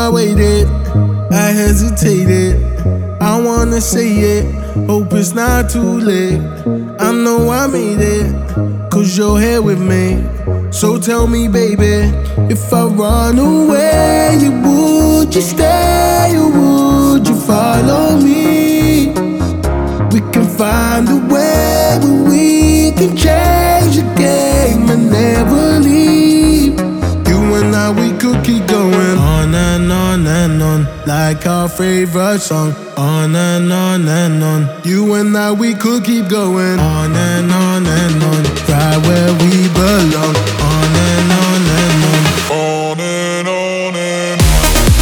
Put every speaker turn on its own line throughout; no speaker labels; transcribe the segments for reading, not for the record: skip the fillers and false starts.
I waited, I hesitated. I wanna say it, hope it's not too late. I know I made it, cause you're here with me. So tell me, baby, if I run away, would you stay or would you follow me? We can find a way where we can change the game and never leave. You and I, we could keep going on and on and on, like our favorite song. On and on and on. You and I, we could keep going on and on and on, right where we belong. On and on and on. On and on and on.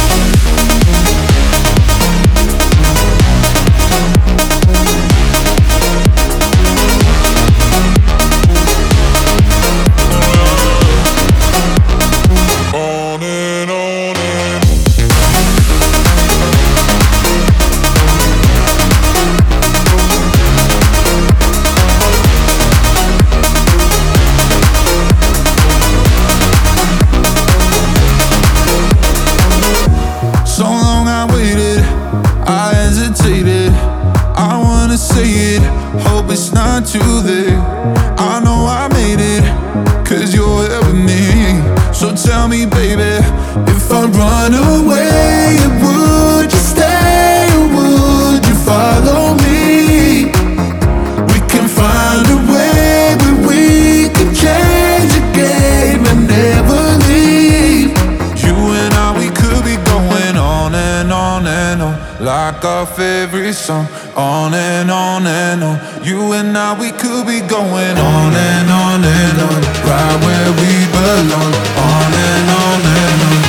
I wanna say it, hope it's not too late. I know I made it, cause you're here with me. So tell me, baby, if I run away, would you stay or would you follow me? We can find a way where we can change the game and never leave. You and I, we could be going on and on and on, like our favorite song. On and on and on. You and I, we could be going on and on and on, right where we belong. On and on and on.